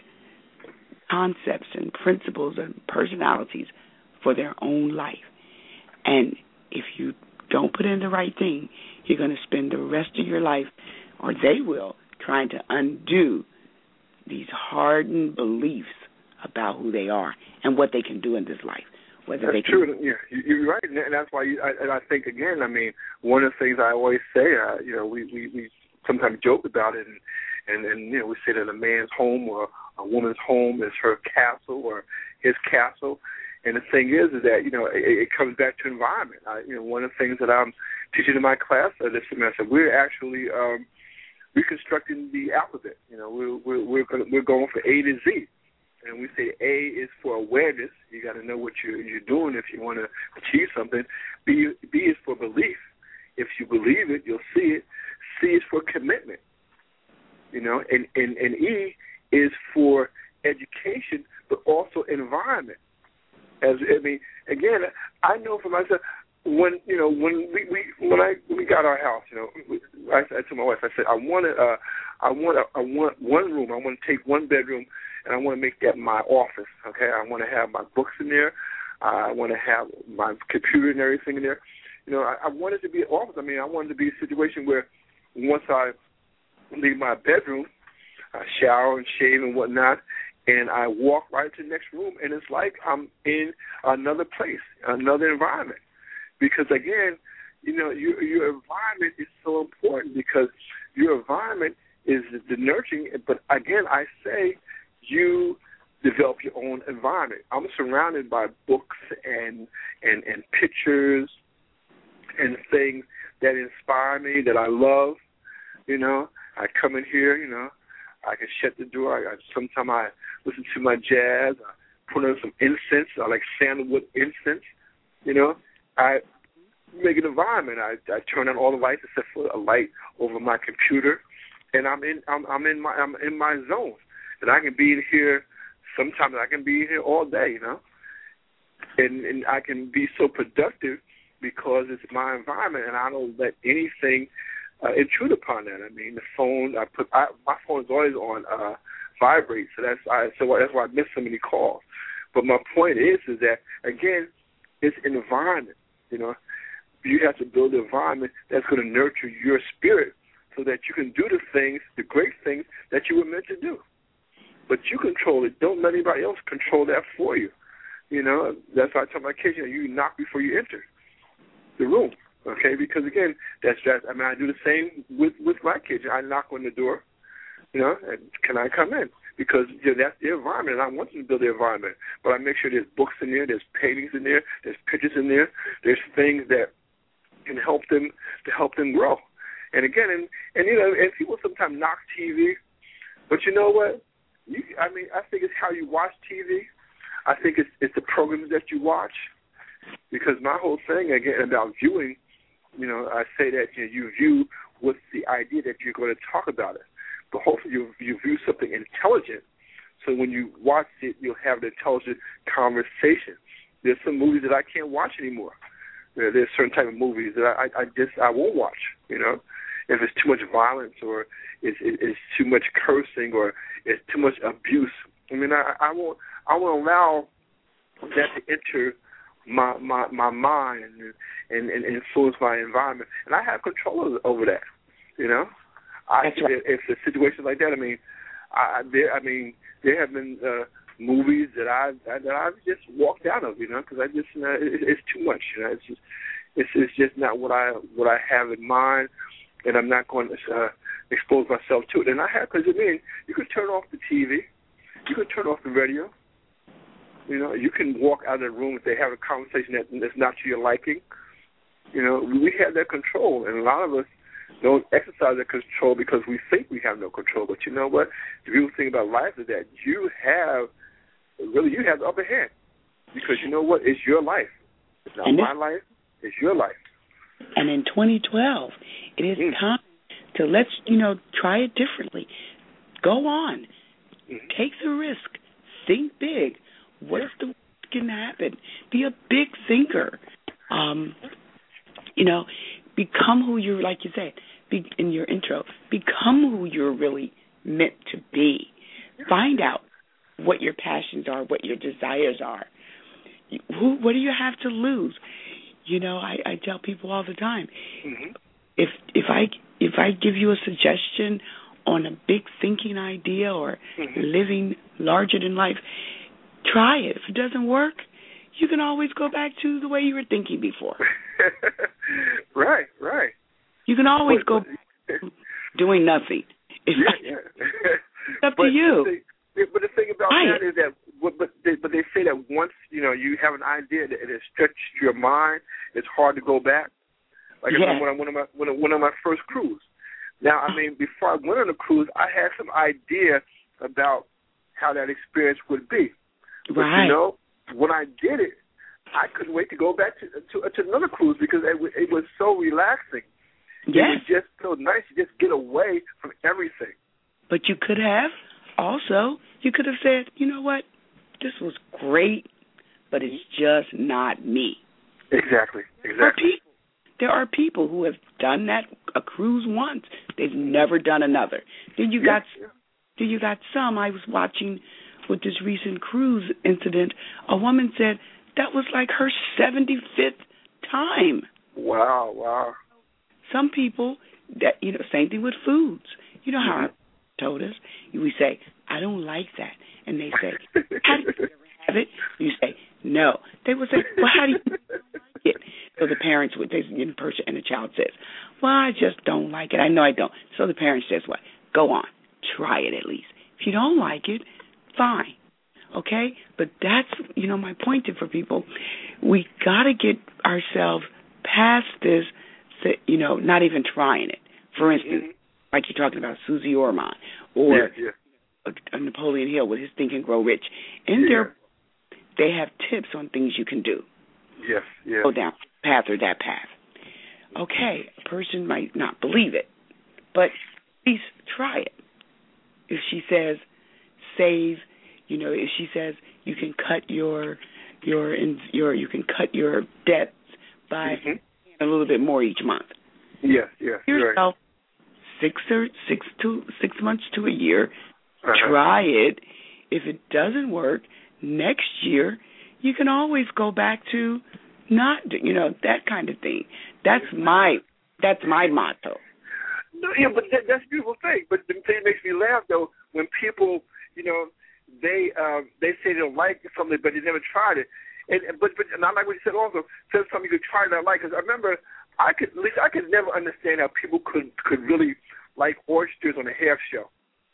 concepts and principles and personalities for their own life. And if you don't put in the right thing, you're going to spend the rest of your life, or they will, trying to undo these hardened beliefs about who they are and what they can do in this life. Whether that's they can true. Yeah, you're right, and that's why. You, I, and I think again, I mean, one of the things I always say, uh, you know, we, we, we sometimes joke about it, and, and and you know, we say that a man's home or a woman's home is her castle or his castle. And the thing is, is that you know, it, it comes back to environment. I, you know, one of the things that I'm teaching in my class uh, this semester, we're actually um, reconstructing the alphabet. You know, we're we're we're, gonna, we're going from A to Z. And we say A is for awareness. You got to know what you're, you're doing if you want to achieve something. B, B is for belief. If you believe it, you'll see it. C is for commitment. You know, and, and, and E is for education, but also environment. As I mean, again, I know for myself when you know when we, we when I when we got our house, you know, I said to my wife, I said I want to, uh, I want a, I want one room. I want to take one bedroom. And I want to make that my office, okay? I want to have my books in there. Uh, I want to have my computer and everything in there. You know, I, I want it to be an office. I mean, I want it to be a situation where once I leave my bedroom, I shower and shave and whatnot, and I walk right to the next room, and it's like I'm in another place, another environment. Because, again, you know, your, your environment is so important because your environment is the nurturing. But, again, I say you develop your own environment. I'm surrounded by books and, and, and pictures and things that inspire me, that I love. You know, I come in here, you know, I can shut the door. I, I sometimes I listen to my jazz. I put on some incense. I like sandalwood incense. You know, I make an environment. I, I turn on all the lights except for a light over my computer, and I'm in. I'm, I'm in my. I'm in my zone, and I can be here. Sometimes I can be here all day. You know, and and I can be so productive because it's my environment, and I don't let anything Uh, intrude upon that. I mean, the phone. I put I, my phone is always on uh, vibrate, so that's I, so that's why I miss so many calls. But my point is, is that again, it's an environment. You know, you have to build an environment that's going to nurture your spirit, so that you can do the things, the great things that you were meant to do. But you control it. Don't let anybody else control that for you. You know, that's why I tell my kids, you know, you knock before you enter the room. Okay, because again, that's just, I mean, I do the same with, with my kids. I knock on the door, you know, and can I come in? Because you know, that's their environment, and I want them to build their environment. But I make sure there's books in there, there's paintings in there, there's pictures in there, there's things that can help them to help them grow. And again, and, and you know, and people sometimes knock T V, but you know what? You, I mean, I think it's how you watch T V. I think it's it's the programs that you watch. Because my whole thing again about viewing. You know, I say that you know, you view with the idea that you're going to talk about it. But hopefully you, you view something intelligent. So when you watch it, you'll have an intelligent conversation. There's some movies that I can't watch anymore. You know, there's certain type of movies that I, I just I won't watch, you know. If it's too much violence or it's, it's too much cursing or it's too much abuse. I mean, I, I won't I won't allow that to enter my my, my mind and, and, and influence my environment. And I have control over that, you know. I, That's right. If it's a situation like that, I mean, I there, I mean, there have been uh, movies that I that I've just walked out of, you know, because I just uh, it, it's too much, you know. It's just it's it's just not what I what I have in mind, and I'm not going to uh, expose myself to it. And I have, because I mean, you can turn off the T V, you can turn off the radio. You know, you can walk out of the room if they have a conversation that, that's not to your liking. You know, we have that control, and a lot of us don't exercise that control because we think we have no control. But you know what? The beautiful thing about life is that you have, really, you have the upper hand. Because you know what? It's your life. It's not my life. It's your life. And in twenty twelve, it is mm. time to let's, you know, try it differently. Go on. Mm-hmm. Take the risk. Think big. What if the worst can happen? Be a big thinker. Um, you know, become who you're, like you said, be, in your intro, become who you're really meant to be. Find out what your passions are, what your desires are. Who, what do you have to lose? You know, I, I tell people all the time, mm-hmm. if if I if I give you a suggestion on a big thinking idea or mm-hmm. living larger than life, try it. If it doesn't work, you can always go back to the way you were thinking before. Right, right. You can always go doing nothing. If yeah, I, yeah. It's up but to you. The, but the thing about right. that is that, but they, but they say that once you know you have an idea that it has stretched your mind, it's hard to go back. Like yeah. I remember when I went on my when I went on my first cruise. Now, I mean, before I went on the cruise, I had some idea about how that experience would be. But, right. you know, when I did it, I couldn't wait to go back to to, to another cruise because it, it was so relaxing. Yes. It was just so nice to just get away from everything. But you could have also, you could have said, you know what, this was great, but it's just not me. Exactly, exactly. There are people, there are people who have done that, a cruise once. They've never done another. Then you yeah, got, yeah. then you got some. I was watching with this recent cruise incident. A woman said that was like her seventy-fifth time. Wow, wow. Some people, that you know, same thing with foods. You know how mm-hmm. told us. We say, I don't like that. And they say, how did you ever have it? You say, no. They would say, well, how do you like it? So the parents would, they, the person and the child says, well, I just don't like it. I know I don't. So the parent says, what? Go on. Try it at least. If you don't like it, fine. Okay? But that's, you know, my point to for people. We got to get ourselves past this, you know, not even trying it. For instance, mm-hmm. like you're talking about Susie Orman or yeah, yeah. A, a Napoleon Hill with his Think and Grow Rich. In yeah. their, they have tips on things you can do. Yes, yes. Go down path or that path. Okay, a person might not believe it, but at least try it. If she says save, you know, if she says you can cut your your your you can cut your debts by mm-hmm. a little bit more each month. Yes, yes. Yourself right. six or six to six months to a year. Uh-huh. Try it. If it doesn't work, next year you can always go back to not, you know, that kind of thing. That's my that's my motto. No, yeah, but that, that's a beautiful thing. But the thing that makes me laugh though when people, you know, they uh, they say they don't like something, but they never tried it. And but but and I like what you said also. Said something you could try that I like. Because I remember I could at least I could never understand how people could could really like oysters on a half shell.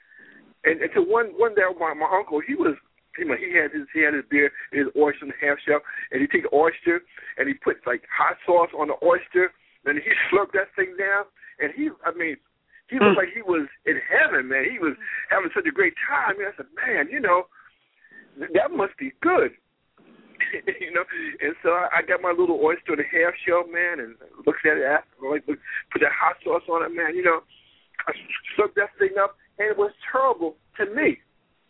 And until one one day, my my uncle he was. You know, he had his he had his beer, his oyster in the half shell, and he take the oyster and he put like hot sauce on the oyster, and he slurped that thing down. And he, I mean, he looked like he was in heaven, man. He was having such a great time. I said, man, you know, that must be good, you know. And so I, I got my little oyster in the half shell, man, and looked at it after, like put that hot sauce on it, man. You know, I slurped that thing up, and it was terrible to me.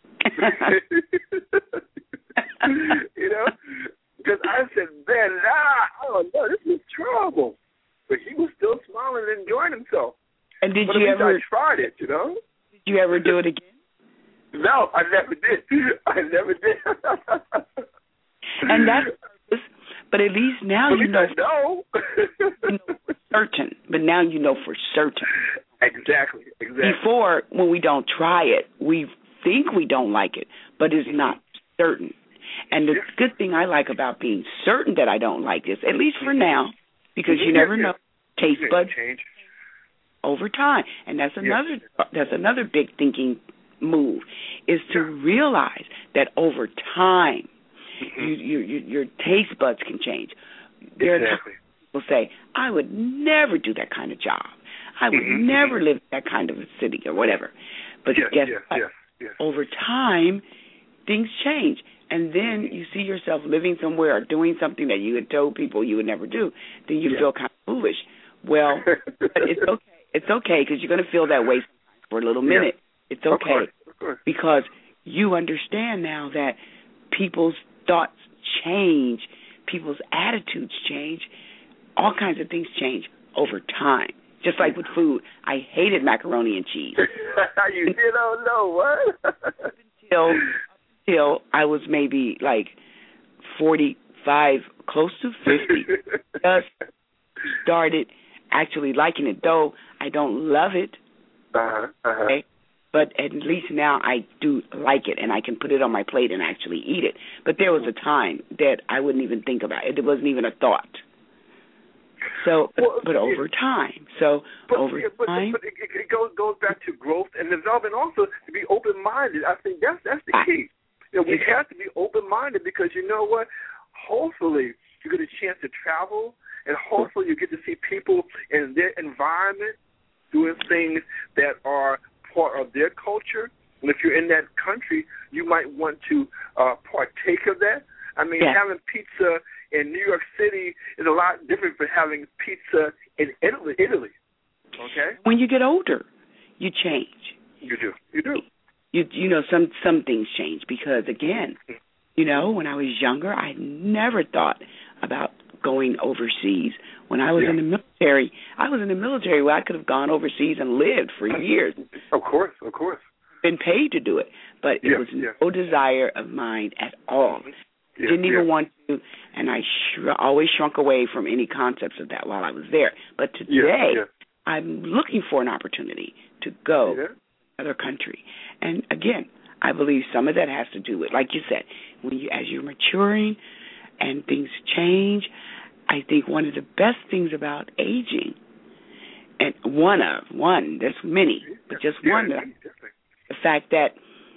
You know, because I said, man, nah, I don't know, this is trouble. But he was still smiling and enjoying himself. And did but you ever? I tried it, you know. Did you ever do it again? No, I never did. I never did. And that's, but at least now at you least know. I know. You know for certain, but now you know for certain. Exactly. Exactly. Before, when we don't try it, we think we don't like it, but it's not certain. And the good thing I like about being certain that I don't like this, at least for now, because you never know, taste buds change over time, and that's another that's another big thinking move, is to realize that over time, mm-hmm. you, you, you, your taste buds can change. There are exactly. times people say, "I would never do that kind of job. I would mm-hmm. never live in that kind of a city or whatever." But yes, guess yes, what? Yes. Yes. Over time, things change. And then you see yourself living somewhere or doing something that you had told people you would never do. Then you yeah. feel kind of foolish. Well, but it's okay. It's okay because you're going to feel that way for a little minute. Yeah. It's okay. Of course. Of course. Because you understand now that people's thoughts change, people's attitudes change, all kinds of things change over time. Just like with food, I hated macaroni and cheese. You did? Oh, no, what? until, until I was maybe like forty-five, close to fifty. Just started actually liking it, though I don't love it. Uh-huh, uh-huh. Okay? But at least now I do like it, and I can put it on my plate and actually eat it. But there was a time that I wouldn't even think about it. It wasn't even a thought. So, well, but over yeah. time. So but, over yeah, but, time. But it, it goes goes back to growth and development, also to be open-minded. I think that's that's the key. You know, we have to be open-minded because you know what? Hopefully you get a chance to travel, and hopefully you get to see people in their environment doing things that are part of their culture. And if you're in that country, you might want to uh, partake of that. I mean, yeah. having pizza in New York City is a lot different from having pizza in Italy. Italy, okay? When you get older, you change. You do. You do. You you know, some some things change because, again, you know, when I was younger, I never thought about going overseas. When I was yeah. in the military, I was in the military where I could have gone overseas and lived for years. Of course, of course. Been paid to do it, but it yeah, was yeah. no desire of mine at all. Yeah, Didn't even yeah. want to, and I sh- always shrunk away from any concepts of that while I was there. But today, yeah, yeah. I'm looking for an opportunity to go Yeah. another country. And again, I believe some of that has to do with, like you said, when you as you're maturing and things change. I think one of the best things about aging, and one of one, there's many, but just yeah, one, of, the fact that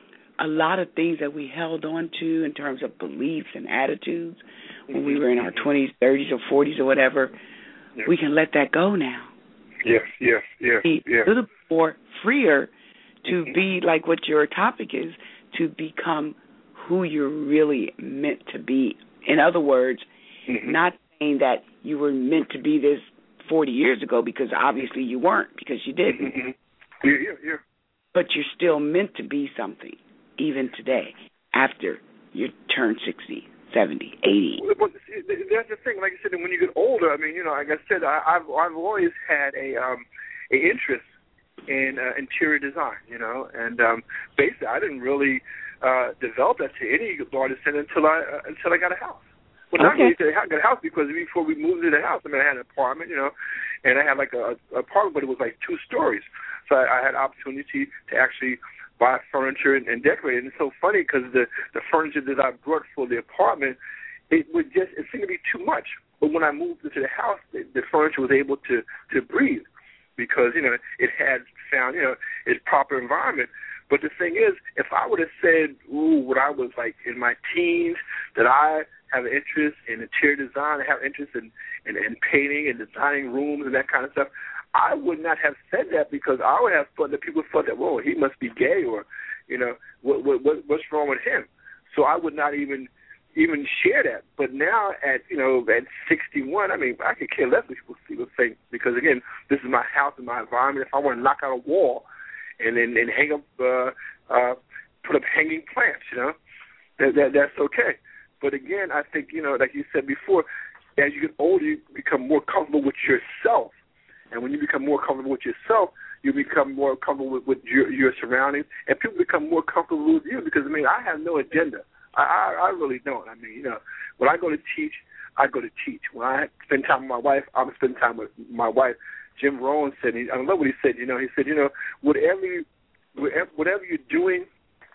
a lot of things that we held on to in terms of beliefs and attitudes when we were in our twenties, thirties, or forties or whatever, yeah. we can let that go now. Yes, yes, yes, be yes. a little more freer to be like what your topic is, to become who you're really meant to be. In other words, mm-hmm. not saying that you were meant to be this forty years ago, because obviously you weren't, because you didn't. Mm-hmm. Yeah, yeah, yeah. But you're still meant to be something, even today, after you turn sixty, seventy, eighty. Well, but that's the thing. Like I said, when you get older, I mean, you know, like I said, I, I've I've always had a um, a interest in uh, interior design, you know, and um, basically I didn't really uh, develop that to any large extent until I uh, until I got a house. Well, not okay. really until I got a house, because before we moved into the house, I mean, I had an apartment, you know, and I had like a, a apartment, but it was like two stories, so I, I had opportunity to actually buy furniture and, and decorate it. And it's so funny because the the furniture that I brought for the apartment, it would just it seemed to be too much. But when I moved into the house, the, the furniture was able to to breathe, because, you know, it had found, you know, its proper environment. But the thing is, if I would have said, ooh, when I was like in my teens, that I have an interest in interior design, I have interest in, in, in painting and designing rooms and that kind of stuff, I would not have said that, because I would have thought that people thought that, whoa, he must be gay, or, you know, what, what, what what's wrong with him? So I would not even even share that. But now at, you know, at sixty-one, I mean, I could care less what people, people think, because, again, this is my house and my environment. If I want to knock out a wall and then and hang up, uh, uh, put up hanging plants, you know, that, that that's okay. But, again, I think, you know, like you said before, as you get older, you become more comfortable with yourself. And when you become more comfortable with yourself, you become more comfortable with, with your, your surroundings, and people become more comfortable with you, because, I mean, I have no agenda. I, I, I really don't. I mean, you know, when I go to teach, I go to teach. When I spend time with my wife, I'm spending time with my wife. Jim Rohn said, he, I love what he said, you know, he said, you know, whatever, you, whatever you're doing,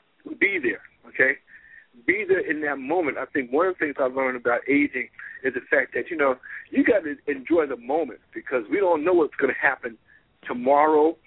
be there, okay? Be there in that moment. I think one of the things I learned about aging is the fact that, you know, you got to enjoy the moment, because we don't know what's going to happen tomorrow.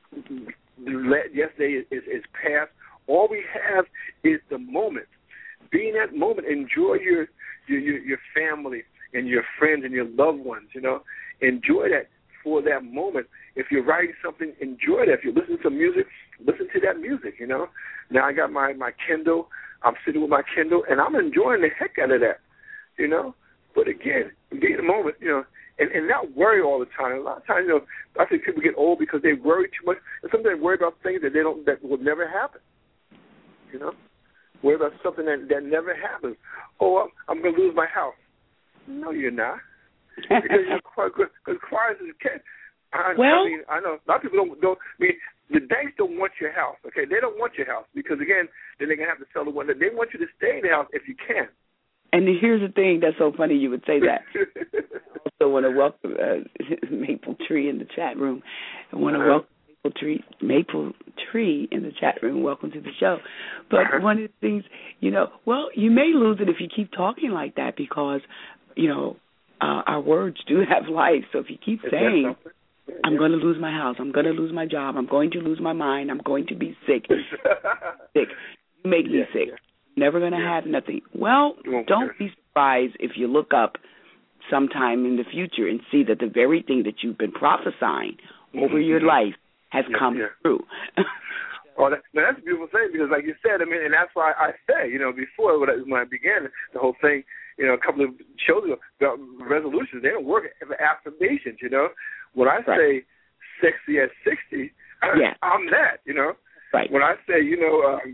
Yesterday is, is, is past. All we have is the moment. Be in that moment. Enjoy your, your your your family and your friends and your loved ones, you know. Enjoy that for that moment. If you're writing something, enjoy that. If you're listening to music, listen to that music, you know. Now I got my, my Kindle. I'm sitting with my Kindle, and I'm enjoying the heck out of that, you know. But, again, be in the moment, you know, and, and not worry all the time. A lot of times, you know, I think people get old because they worry too much. And sometimes they worry about things that they don't that will never happen, you know. Worry about something that, that never happens. Oh, I'm, I'm going to lose my house. No, you're not. Because you're quite good. Because quiet as a cat. I, well, I mean, I know a lot of people don't, don't I mean, the banks don't want your house, okay? They don't want your house because, again, then they're going to have to sell the one. They want you to stay in the house if you can. And here's the thing that's so funny you would say that. I also want to welcome uh, Maple Tree in the chat room. I want to uh-huh. welcome Maple Tree, Maple Tree in the chat room. Welcome to the show. But uh-huh. one of the things, you know, well, you may lose it if you keep talking like that, because, you know, uh, our words do have life. So if you keep Is saying, I'm going to lose my house, I'm going to lose my job, I'm going to lose my mind, I'm going to be sick, sick, you make me yeah, sick. Yeah. Never going to yeah. have nothing. Well, don't be surprised if you look up sometime in the future and see that the very thing that you've been prophesying mm-hmm. over your life has yeah, come yeah. true. Oh, that, now that's a beautiful thing, because, like you said, I mean, and that's why I say, you know, before when I, when I began the whole thing, you know, a couple of shows ago, the resolutions, they don't work as affirmations, you know. When I right. say sexy at sixty, yeah. I'm that, you know. Right. When I say, you know, um,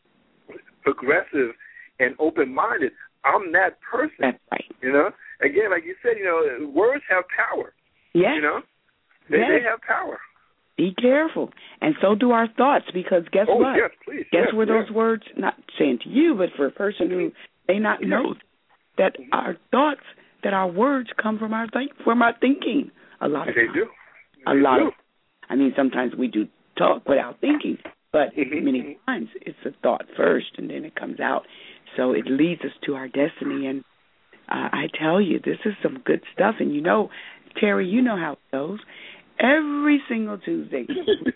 progressive and open-minded, I'm that person. That's right. You know? Again, like you said, you know, words have power. Yeah. You know? They, yes. they have power. Be careful. And so do our thoughts, because guess oh, what? yes, please. Guess yes, where yes. those words, not saying to you, but for a person who may not yes. know, that mm-hmm. our thoughts, that our words come from our think, from our thinking. A lot of They times. do. A they lot do. of I mean, sometimes we do talk without thinking. But many times it's a thought first, and then it comes out. So it leads us to our destiny. And uh, I tell you, this is some good stuff. And you know, Terry, you know how it goes. Every single Tuesday,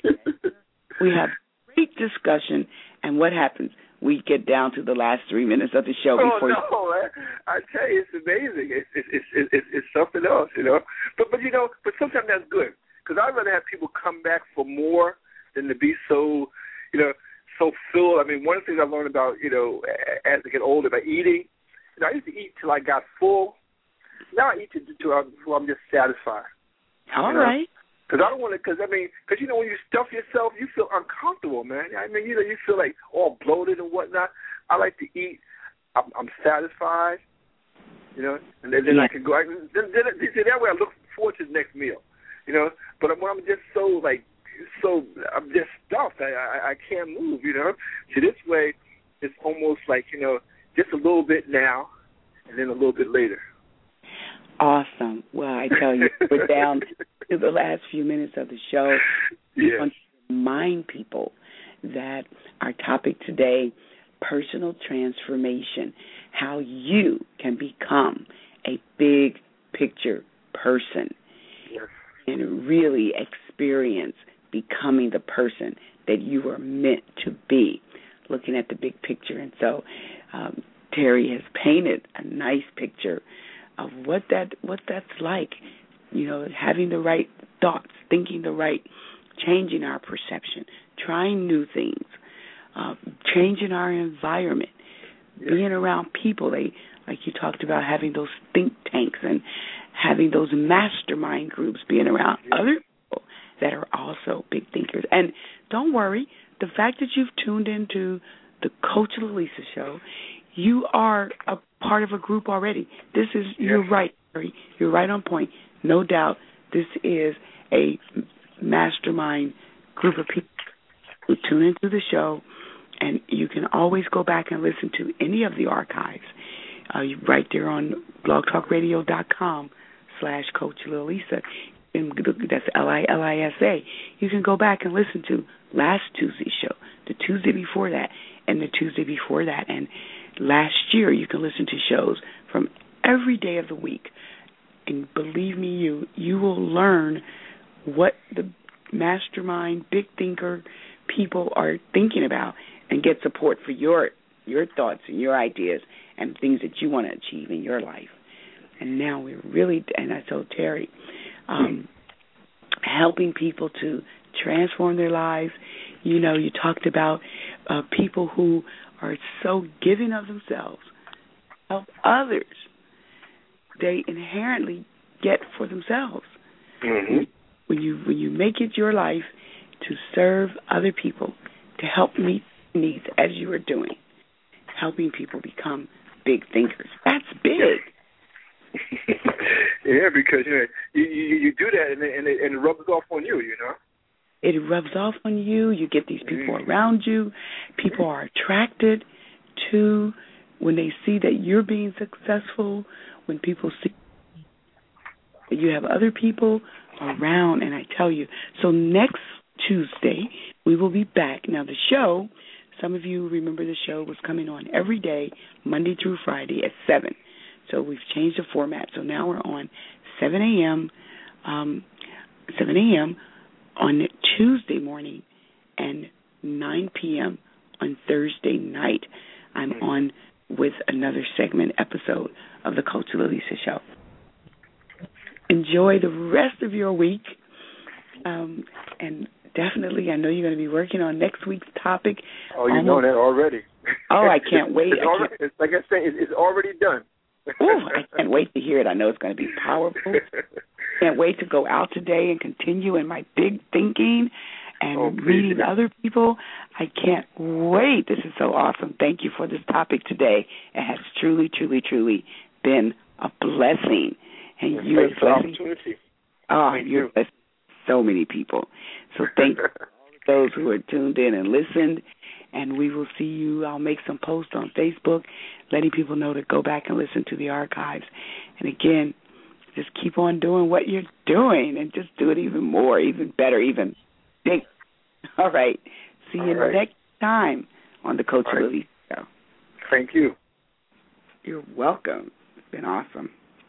we have great discussion. And what happens? We get down to the last three minutes of the show. Oh, before no, you... I, I tell you, it's amazing. It's, it's, it's, it's, it's something else, you know. But, but you know, but sometimes that's good. Because I'd rather have people come back for more than to be so, you know, so full. I mean, one of the things I learned about, you know, as I get older, by eating, you know, I used to eat till I got full. Now I eat till I'm, till I'm just satisfied. All right. Because I don't want to, because, I mean, because, you know, when you stuff yourself, you feel uncomfortable, man. I mean, you know, you feel like all bloated and whatnot. I like to eat. I'm, I'm satisfied, you know, and then, then yeah. I can go. I, then, then, then that way I look forward to the next meal, you know. But when I'm just so, like, so I'm just stuffed. I, I I can't move, you know. So this way, it's almost like, you know, just a little bit now, and then a little bit later. Awesome. Well, I tell you, we're down to the last few minutes of the show. Yes. I want to remind people that our topic today, personal transformation, how you can become a big picture person. Yes. And really experience becoming the person that you are meant to be, looking at the big picture. And so um, Terry has painted a nice picture of what that what that's like, you know, having the right thoughts, thinking the right, changing our perception, trying new things, uh, changing our environment, yeah. being around people. They, like you talked about, having those think tanks and having those mastermind groups, being around yeah. other people that are also big thinkers. And don't worry, the fact that you've tuned into the Coach Lalisa Show, you are a part of a group already. This is, yeah. you're right, Terry. You're right on point. No doubt this is a mastermind group of people who tune into the show, and you can always go back and listen to any of the archives uh, right there on blogtalkradio.com slash Coach Lalisa. And that's L I L I S A. You can go back and listen to last Tuesday's show, the Tuesday before that, and the Tuesday before that. And last year, you can listen to shows from every day of the week. And believe me, you you will learn what the mastermind, big thinker people are thinking about and get support for your your thoughts and your ideas and things that you want to achieve in your life. And now we're really, and I told Terry, um, helping people to transform their lives. You know, you talked about uh, people who are so giving of themselves, help others. They inherently get for themselves. Mm-hmm. When you when you make it your life to serve other people, to help meet needs as you are doing, helping people become big thinkers. That's big. Yeah, because you know you, you, you do that and it, and, it, and it rubs off on you, you know. It rubs off on you. You get these people mm-hmm. around you. People are attracted to when they see that you're being successful. When people see that you have other people around, and I tell you. So next Tuesday we will be back. Now the show, some of you remember the show was coming on every day, Monday through Friday at seven. So we've changed the format. So now we're on seven a.m. Um, seven a.m. on Tuesday morning and nine p.m. on Thursday night. I'm on with another segment episode of the Coach Lalisa Show. Enjoy the rest of your week. Um, and definitely, I know you're going to be working on next week's topic. Oh, you Almost, know that already. Oh, I can't wait. It's, I already, can't, it's like I say, it's already done. Ooh, I can't wait to hear it. I know it's going to be powerful. Can't wait to go out today and continue in my big thinking and oh, reading other people. I can't wait. This is so awesome. Thank you for this topic today. It has truly, truly, truly been a blessing. And well, you are blessing. Opportunity. Oh, thank you're you. blessing so many people. So thank you to those who are tuned in and listened. And we will see you. I'll make some posts on Facebook letting people know to go back and listen to the archives. And again, just keep on doing what you're doing and just do it even more, even better, even big. All right. See All you right. next time on the Coach All right. Lily Show. Thank you. You're welcome. It's been awesome.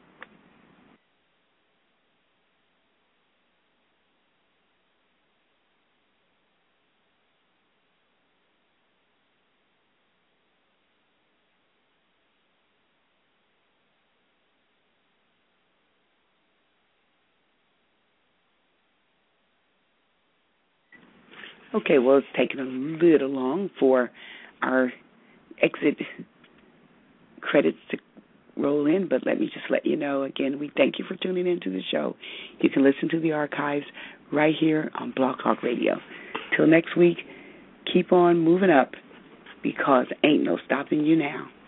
Okay, well, it's taken a little long for our exit credits to roll in, but let me just let you know again, we thank you for tuning into the show. You can listen to the archives right here on Blog Talk Radio. Till next week, keep on moving up because ain't no stopping you now.